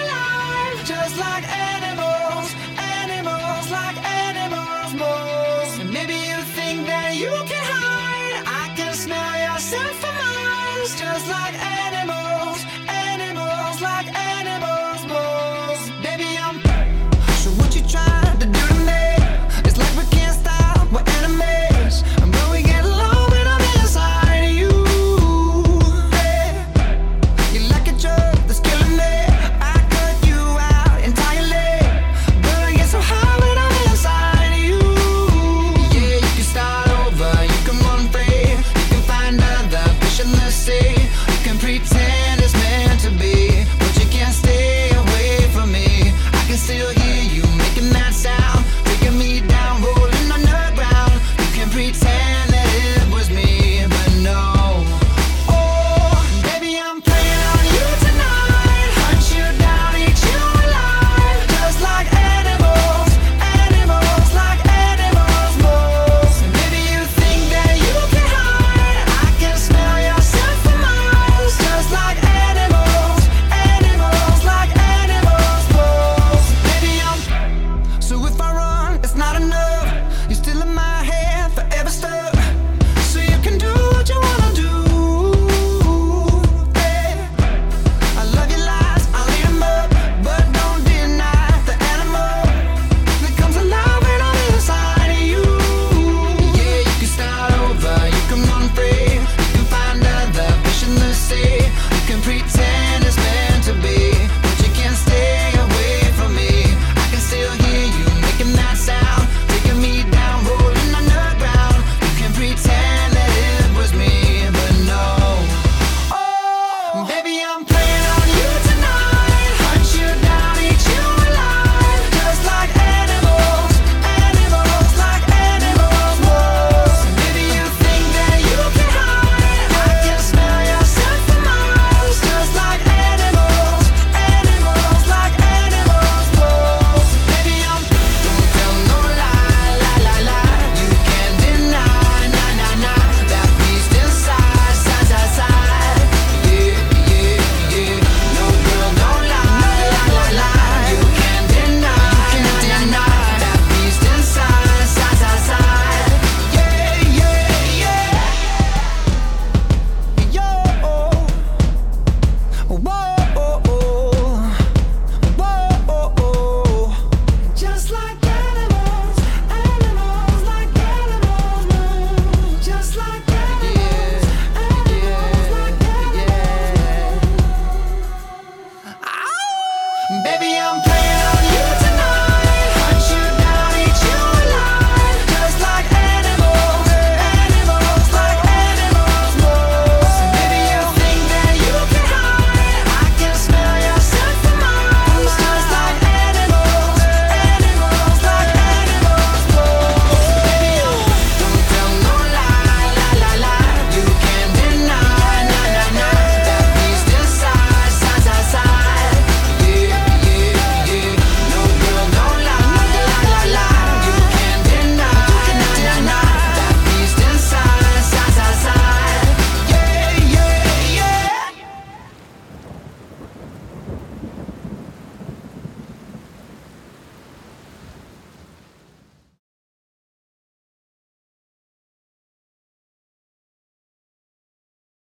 alive, just like animals, animals like animals most. And maybe you think that you can hide, I can smell your scent from miles, just like animals, animals like animals most. Baby, I'm so what you trying to do to me? It's like we can't stop, we're enemies, and when we get along, when I'm inside you, hey, you're like a drug that's killing me. I cut you out entirely, but I get so high when I'm inside you. Yeah, you can start over, you can run free, you can find other fish in the sea, you can pretend it's meant to be, but you can't stay away from me. I can still hear you making that sound, taking me down, rolling on the ground. You can pretend that it was me, but no. Oh, baby, I'm playing on you tonight. Hunt you down, eat you alive, just like animals, animals like animals most. And maybe you think that you can hide, I can smell your scent from miles, just like animals, animals like animals most. Baby, I'm so if I run, it's not enough. You're still in my head, forever stuck. So you can do what you wanna do. Hey, I love your lies, I'll eat 'em up, but don't deny the animal that comes alive when I'm inside of you. Yeah, you can start over, you can run free, you can find other fish in the sea, you can pretend it's meant to be, but you can't stay away from me. I can still hear you making that sound, taking me down, rolling on the ground. You can pretend that it was me, but no. Oh, baby, I'm playing on you tonight. Hunt you down, eat you alive, just like animals, animals like animals most. And maybe you think that you can hide, I can smell your scent from miles, just like animals, animals like animals most. Baby, I'm don't tell no lie, lie, lie, lie. You can't deny, nah, nah, nah, that beast inside, side, side, side. Yeah, yeah, yeah. No girl, don't lie, lie, lie, lie. You can't deny, that beast inside, side, side, side. Yeah, yeah, yeah. Yo, whoa, just like animals, animals like animals move, just like animals, animals like animals. Ow! Baby, I'm playing on you.